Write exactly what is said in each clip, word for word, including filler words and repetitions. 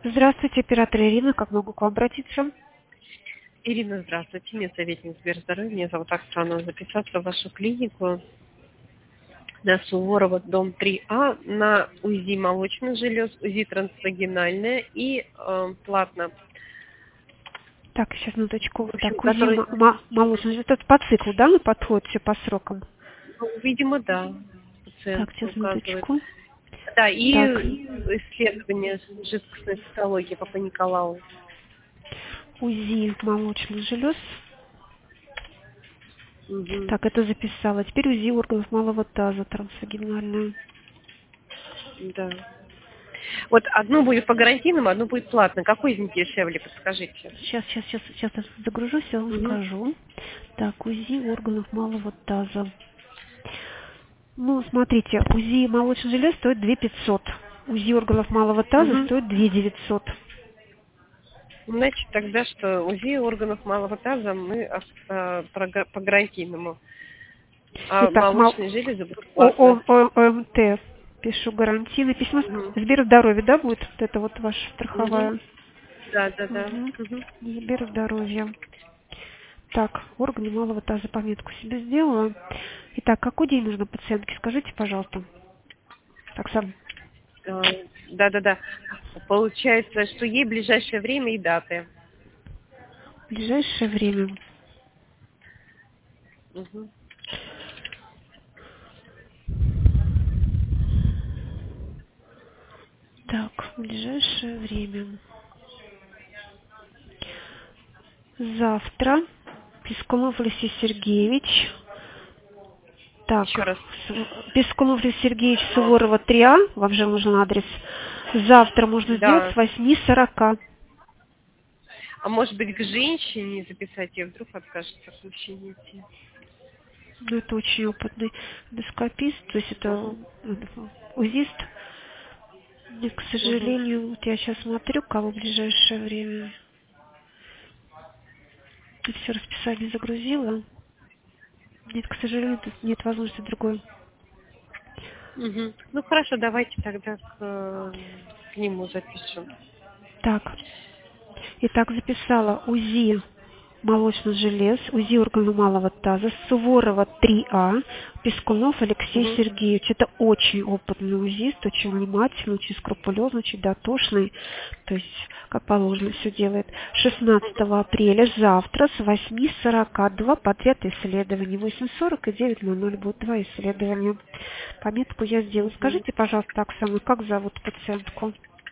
Здравствуйте, оператор Ирина. Как могу к вам обратиться? Ирина, здравствуйте. Мне советник Сберздоровья. Меня зовут Оксана. Записаться в вашу клинику на Суворова, дом три А, на УЗИ молочных желез, УЗИ трансвагинальное и э, платно. Так, сейчас минуточку. В общем, Так, УЗИ который, мо- мо- молочный. Это по циклу, да, мы подходит все по срокам? ну, видимо, да, Так, пациентка сейчас указывает. минуточку. Да, и Так, исследование жидкостной цитологии Папа Николау. УЗИ молочных желез. Мгм. Так, это записала. Теперь УЗИ органов малого таза трансвагинальное. Да. Вот одно будет по гарантийному, одно будет платно. Какой из них дешевле, подскажите? Сейчас, сейчас, сейчас, сейчас я загружусь, я вам Мгм. скажу. Так, УЗИ органов малого таза. Ну, смотрите, УЗИ молочных желез стоит две тысячи пятьсот. УЗИ органов малого таза Мгм. стоит две тысячи девятьсот. Значит, тогда что УЗИ органов малого таза мы а, а, по га- по гарантийному, а Итак, мал... молочные железы будут О- платно. О- О- ОМТ. Пишу гарантийное письмо. Мгм. Сберздоровье, да, будет вот это вот ваша Мгм. страховая? Да, да, да. Угу. Мгм. Сберздоровье. Так, органы малого таза пометку себе сделала. Итак, какой день нужно пациентке? Скажите, пожалуйста. Так, сам. А, Да, да, да. Получается, что ей ближайшее время и даты. В ближайшее время. Мгм. Так, в ближайшее время. Завтра. Пискунов Алексей Сергеевич. Так, Еще раз. С- Пескунов Алексей Сергеевич, Суворова три А, вам же нужен адрес. Завтра можно сделать Да. с восьми сорока. А может быть, к женщине записать ее, вдруг откажется к мужчине идти. Ну, это очень опытный эндоскопист, то есть это Мгм. э, УЗИст. И, к Мгм. сожалению, вот я сейчас смотрю, кого в ближайшее время. Я все расписание загрузила. Нет, к сожалению, тут нет возможности другой. Мгм. Ну хорошо, давайте тогда к, э, к нему запишем. Так, итак, записала УЗИ молочных желез, УЗИ органа малого таза, Суворова три А, Пескунов Алексей Мгм. Сергеевич. Это очень опытный УЗИст, очень внимательный, очень скрупулезный, очень дотошный. То есть, как положено, все делает. шестнадцатого апреля, завтра с восьми сорока два подряд исследований. восемь сорок и девять ноль ноль будут два исследования. Пометку я сделаю. Мгм. Скажите, пожалуйста, Оксана, как зовут пациентку?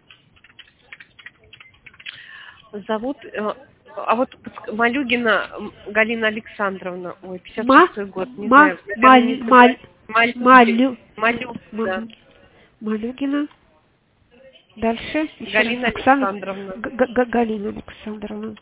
Зовут, э, а вот подск- Малюгина м, Галина Александровна, ой, пятьдесят Ма, шестой год, не ма, знаю, наверное, не маль, маль, согласен. Малюги, малю, Малюгина, м- Малюгина. Дальше еще раз. Галина Оксана Александровна. Г- Г- Г- Галина Александровна.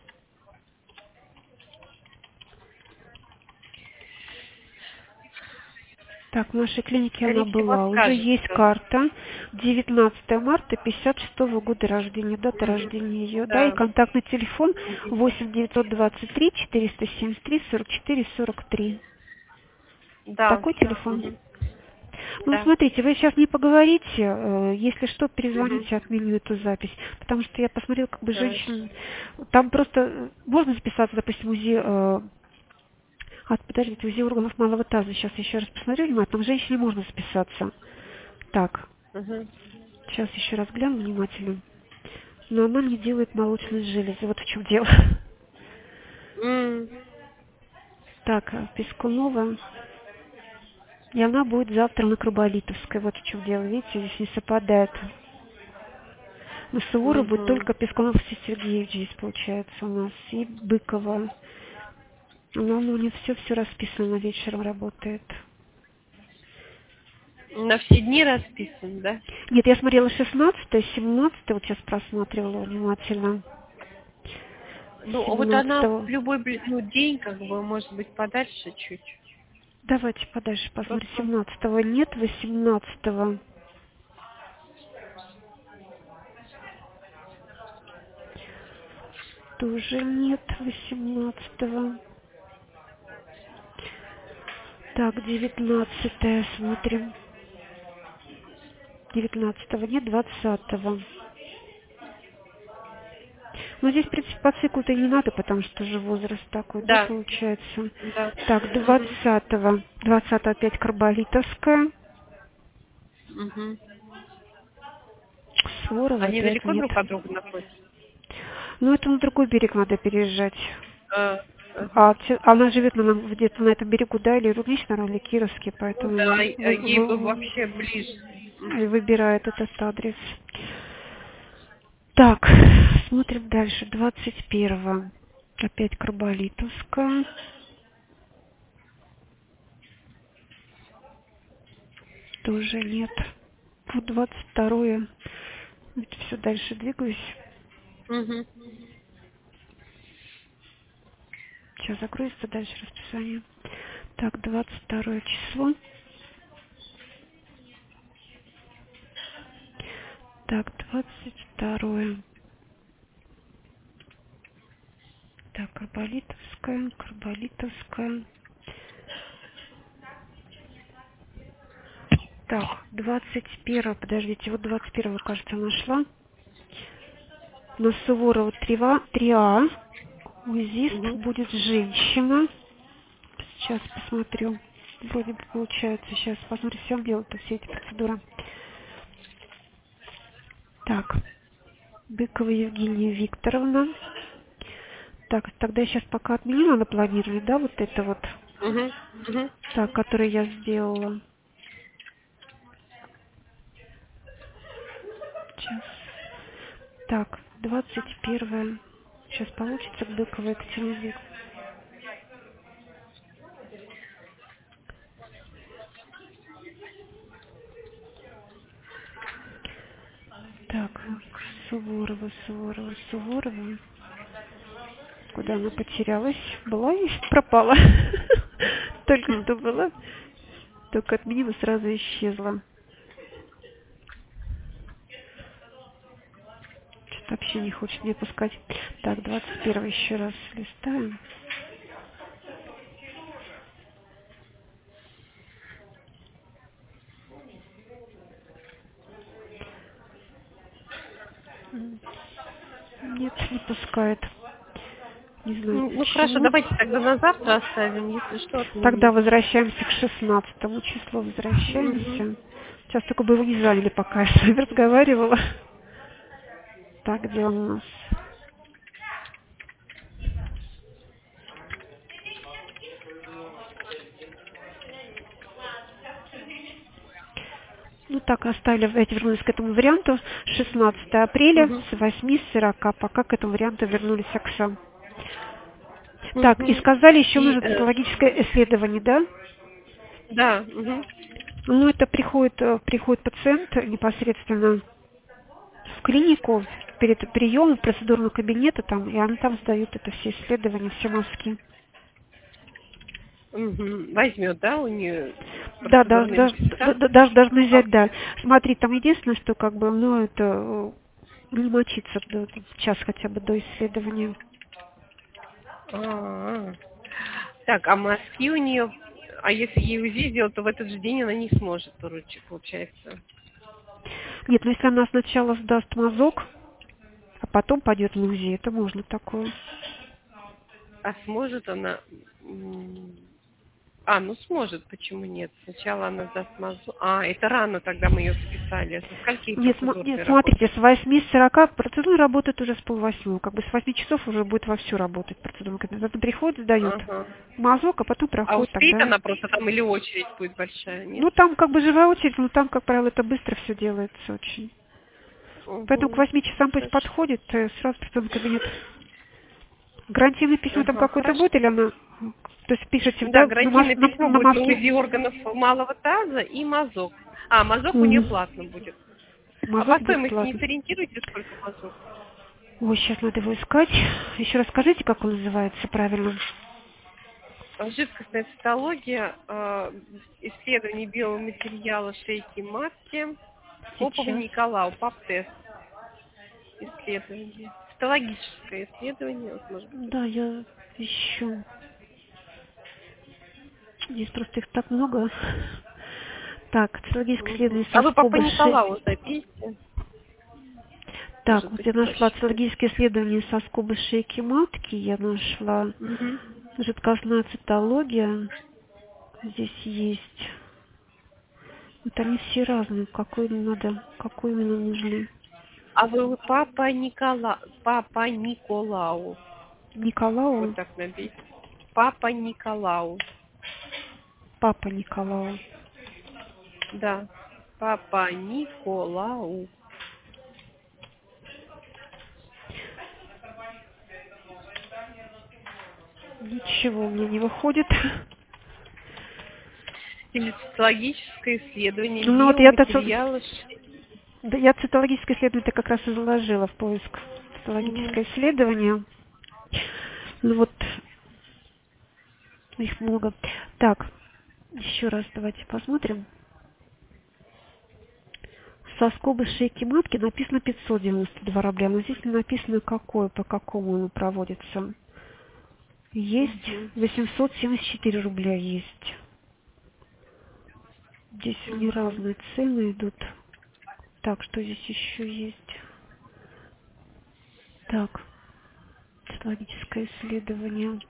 Так, в нашей клинике она Скорее всего, была. Уже есть откажется. карта. девятнадцатого марта пятьдесят шестого года рождения. Дата Мгм. рождения ее. Да, и Да. контактный телефон Мгм. восемь девятьсот двадцать три четыреста семьдесят три сорок четыре сорок три. Да. Такой телефон. Мгм. Ну, Да. смотрите, вы сейчас не поговорите, э, если что, Мгм. перезвоните, отменю эту запись, потому что я посмотрела, как бы Хорошо. женщин, там просто э, можно записаться, допустим, УЗИ, э, а, подождите, УЗИ органов малого таза, сейчас еще раз посмотрю, внимательно, там женщине можно записаться. Так, Мгм. сейчас еще раз гляну внимательно, но она не делает молочные железы, вот в чем дело. М. Так, э, Пескунова, и она будет завтра на Краболитовской, вот в чем дело, видите, здесь не совпадает. На Суворова будет Мгм. только Пескунов Сергеевич здесь получается у нас. И Быкова. Но ну, у нее все, все расписано, вечером работает. На все дни расписан, да? Нет, я смотрела шестнадцатое, семнадцатое, вот сейчас просматривала внимательно. Ну, вот она в семнадцатого. любой бли- ну, день, как бы, может быть, подальше чуть. Давайте подальше посмотрим. Просто. семнадцатого нет, восемнадцатого тоже нет, восемнадцатого. Так, девятнадцатое смотрим. девятнадцатого нет, двадцатого. Ну, здесь, в принципе, по циклу-то и не надо, потому что уже возраст такой, да, Да. получается. Да. Так, Угу. двадцатого, двадцатого опять Карболитовская. Угу. Суворова Они опять далеко нет. друг от друга находятся? Ну, это на другой берег надо переезжать. А, ага. А те- она живет на, где-то на этом берегу, да, или Рудничный, или Кировский, Ну да, поэтому и- а вы- ей бы вы- вообще ближе. вы- Мгм. выбирает этот адрес. Так, смотрим дальше. двадцать первого. Опять Карболитовская. Тоже нет. Вот двадцать второе. Все дальше двигаюсь. Мгм. Сейчас закроется дальше расписание. Так, двадцать второе число. Так, двадцать второе. Так, Карболитовская, Карболитовская. Так, двадцать первое, подождите, вот двадцать первое, кажется, нашла. На Суворова три А. УЗИст Мгм. будет женщина. Сейчас посмотрю. Вроде бы получается. Сейчас посмотрю, все делают все эти процедуры. Так, Быкова Евгения Викторовна. Так, тогда сейчас пока отменю, надо планировать, да, вот это вот. Мгм. Мгм. Так, которое я сделала. Сейчас. Так, двадцать первое. Сейчас получится Быкова Екатерина Викторовна. Так, Суворова, Суворова, Суворова. Куда она потерялась? Была и пропала. Только Хм. что была. Только отменила, сразу исчезла. Что-то вообще не хочет мне пускать. Так, двадцать первое еще раз листаем. М, Нет, не пускает. Не знаю Ну, ну, хорошо, почему. давайте тогда на завтра оставим, если что, Тогда отменим. возвращаемся к шестнадцатому числу. Мгм. Возвращаемся. Сейчас только бы его не заняли, пока я с вами разговаривала. Так, где он у нас? Ну так, оставили, эти вернулись к этому варианту. шестнадцатого апреля Мгм. с восьми сорока. Пока к этому варианту вернулись Оксан. Так, и Мгм. сказали, еще И, нужно э, цитологическое исследование, да? да, мгм. Ну, это приходит, э, приходит пациент непосредственно в клинику перед приемом процедурного кабинета, там, и они там сдают это все исследования, все мазки. Мгм. Возьмет, да, у нее Да, да, процедурный да, да, регистратор? да, даже должны взять, да. Бухгалтер. Смотри, там единственное, что как бы, ну, это э, не мочиться до, час хотя бы до исследования. А, так, а мазки у нее, а если ей УЗИ сделать, то в этот же день она не сможет, короче, получается. Нет, ну если она сначала сдаст мазок, а потом пойдет в УЗИ, это можно такое. А сможет она... м, А, ну сможет, почему нет? Сначала она сдаст мазок. А, это рано тогда мы ее списали. Со скольки Нет, см- нет, процедурной смотрите, работает? с восьми сорока процедура работает уже с полвосьмого. Как бы с восьми часов уже будет вовсю работать процедура. Когда приходит, сдает Ага. мазок, а потом А проходит успеет тогда. она просто там или очередь будет большая, нет? Ну, там как бы живая очередь, но там, как правило, это быстро все делается очень. Поэтому к Угу. восьми часам пусть Хорошо. подходит, э, сразу в процедурный кабинет. Гарантийное письмо там Ага, какое-то хорошо. будет, или оно... То есть пишете, Да, да, на, маз- гарантийное на, письмо на будет на мазке? УЗИ органов малого таза и мазок. А, мазок у нее Мгм. платно будет. А по Мазок будет стоимости не платный. сориентируете, сколько мазок? Ой, сейчас надо его искать. Еще раз скажите, как он называется правильно. Жидкостная цитология, э, исследование биоматериала шейки матки, Попова Сейчас. Николау, ПАП-тест исследование. Цитологическое исследование, вот, может быть, Да, я ищу. Здесь просто их так много. Так, цитологическое Мгм. исследование А вы Папа соскоба шеи. Николау запишите. Так, может вот быть, я нашла проще. цитологические исследования соскобы шейки матки, я нашла Мгм. жидкостная цитология, здесь есть. Вот они все разные, какой именно надо, какой именно нужны. А вы папа Никола... Папа Николау. Вот Николау, так набейте. Папа Николау. папа Николау. Да. Папа Николау. Ничего у меня не выходит. Или цитологическое исследование Ну вот я, биоматериала. да, я цитологическое исследование как раз и заложила в поиск. Мгм. Цитологическое исследование. Ну вот, их много. Так, еще раз давайте посмотрим. Соскобы шейки матки написано пятьсот девяносто два рубля, но здесь не написано какое, по какому оно проводится. Есть Мгм. восемьсот семьдесят четыре рубля есть. Здесь они Мгм. разные цены идут. Так, что здесь еще есть? Так, цитологическое исследование.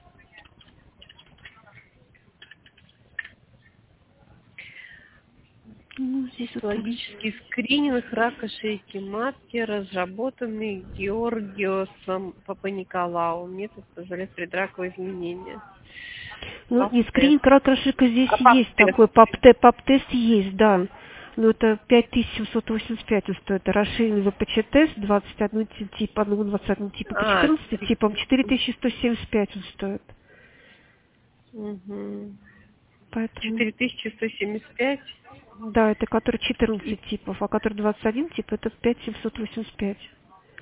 Ну, здесь вот они. Цитологический скрининг рака шейки матки, разработанный Георгиосом Папаниколау. Метод позволяет предраковые изменения. Ну, не Пап-тест. скрининг рака шейки здесь А есть пап-тест? такой, пап-тест, пап-тест есть, да. Но это пять тысяч семьсот восемьдесят пять он стоит. А расширенный ВПЧ-тест двадцать один тип, по одному двадцать один типа по А, четырнадцати три- типам четыре тысячи сто семьдесят пять он стоит. Мгм. Поэтому, четыре тысячи сто семьдесят пять да, это который и, четырнадцать типов, а который двадцать один тип, это пять тысяч семьсот восемьдесят пять.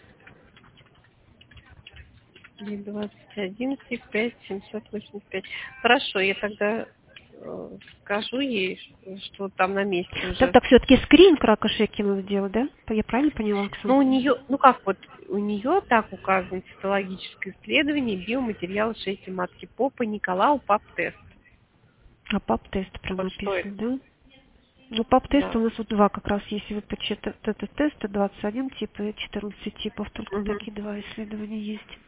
и двадцать один и пять семьсот восемьдесят пять. Хорошо, я тогда э, скажу ей, что там на месте Так, уже. так, все-таки скрининг рака шейки надо делать, да? Я правильно поняла, Но Оксана? у нее, ну как вот, у нее так указано цитологическое исследование биоматериала шейки матки Попа Николау ПАП-тест. А пап-тест прям Вот что это? написано, да? Ну, пап-тест у Да. нас вот два как раз есть ВПЧ теста, двадцать один тип и четырнадцать типов, только Мгм. такие два исследования есть.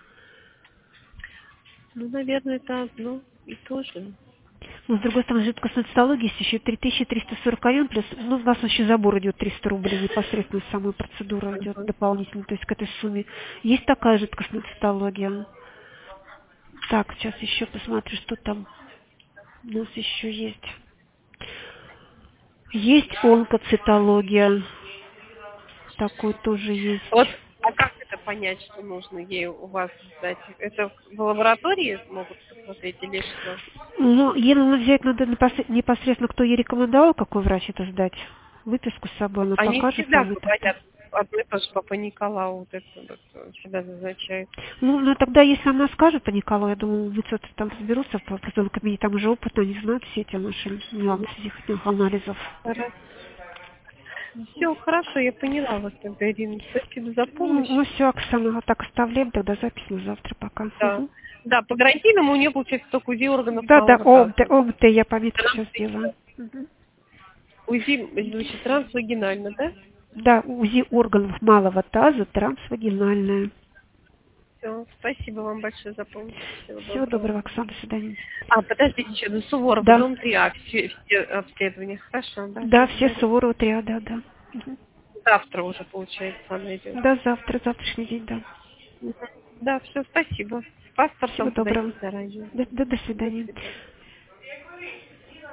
Ну, наверное, это одно и то же. Но, с другой стороны, жидкостной цитологии есть еще три тысячи триста сорок один, плюс, ну, у нас еще забор идет триста рублей, непосредственно самая процедура идет Мгм. дополнительно, то есть к этой сумме. Есть такая жидкостная цитология. Так, сейчас еще посмотрю, что там у нас еще есть. Есть онкоцитология, такой тоже Вот, есть. а как это понять, что нужно ей у вас сдать? Это в лаборатории могут посмотреть или что? Ну, ей надо взять надо непосре- непосредственно, кто ей рекомендовал, какой врач это сдать. Выписку с собой она Они покажет всегда вам это. говорят, одно и то же, Папа Николау, вот это вот э, всегда назначает. Ну, ну, тогда, если она скажет по Николаю, я думаю, выцветы там разберутся в процедурном кабинете, там уже опытно, они знают все эти наши нюансы этих анализов. Все, хорошо, я поняла вас тогда, Ирина. Спасибо за Ну, помощь. ну все, Оксана, вот так оставляем тогда запись на завтра пока. Да. Мгм. Да, по гарантийному у нее получается только УЗИ органов Да, да, малого ОМТ, таза. ОМТ, я пометку сейчас сделаю. Трансвагинально. УЗИ, значит, трансвагинально, да? Да, УЗИ органов малого таза, трансвагинальная. Все, спасибо вам большое за помощь. Всего Всего доброго. доброго, Оксана, до свидания. А, подождите еще, до Суворова, Да, дом три А, все, все обследования. Хорошо, да, да, все благодарю. Суворова три, да, да. Мгм. Завтра уже, получается, она идет. Да, завтра, завтрашний день, да. Мгм. Да, все, спасибо. С Всего паспортом доброго. подойти заранее. Да, да, до До свидания. свидания.